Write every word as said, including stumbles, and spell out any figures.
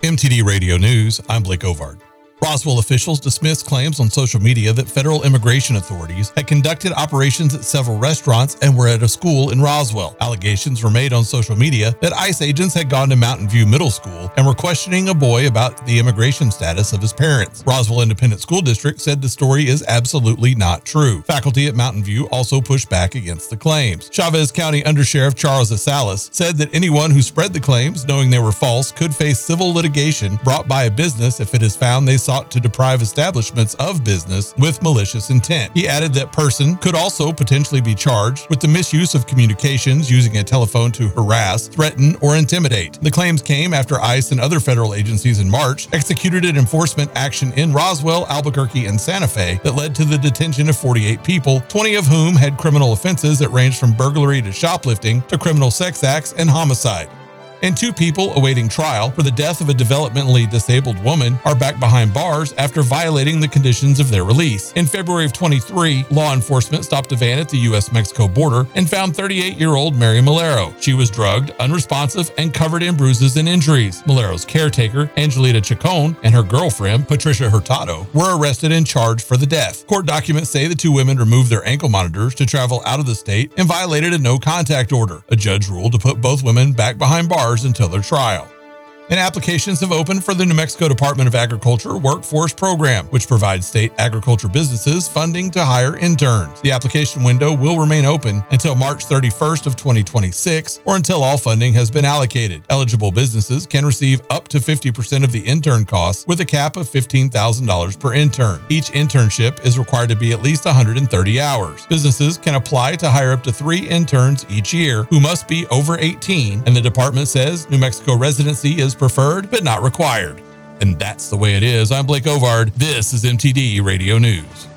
M T D Radio News, I'm Blake Ovard. Roswell officials dismissed claims on social media that federal immigration authorities had conducted operations at several restaurants and were at a school in Roswell. Allegations were made on social media that ICE agents had gone to Mountain View Middle School and were questioning a boy about the immigration status of his parents. Roswell Independent School District said the story is absolutely not true. Faculty at Mountain View also pushed back against the claims. Chavez County Undersheriff Charles Asalas said that anyone who spread the claims, knowing they were false, could face civil litigation brought by a business if it is found they sought to deprive establishments of business with malicious intent. He added that person could also potentially be charged with the misuse of communications using a telephone to harass, threaten, or intimidate. The claims came after ICE and other federal agencies in March executed an enforcement action in Roswell, Albuquerque, and Santa Fe that led to the detention of forty-eight people, twenty of whom had criminal offenses that ranged from burglary to shoplifting to criminal sex acts and homicide. And two people awaiting trial for the death of a developmentally disabled woman are back behind bars after violating the conditions of their release. In February of twenty-three, law enforcement stopped a van at the U S Mexico border and found thirty-eight-year-old Mary Malero. She was drugged, unresponsive, and covered in bruises and injuries. Malero's caretaker, Angelita Chacon, and her girlfriend, Patricia Hurtado, were arrested and charged for the death. Court documents say the two women removed their ankle monitors to travel out of the state and violated a no-contact order. A judge ruled to put both women back behind bars until their trial. And applications have opened for the New Mexico Department of Agriculture Workforce Program, which provides state agriculture businesses funding to hire interns. The application window will remain open until March thirty-first of twenty twenty-six or until all funding has been allocated. Eligible businesses can receive up to fifty percent of the intern costs with a cap of fifteen thousand dollars per intern. Each internship is required to be at least one hundred thirty hours. Businesses can apply to hire up to three interns each year who must be over eighteen, and the department says New Mexico residency is preferred but not required. And that's the way it is. I'm Blake Ovard. This is M T D Radio News.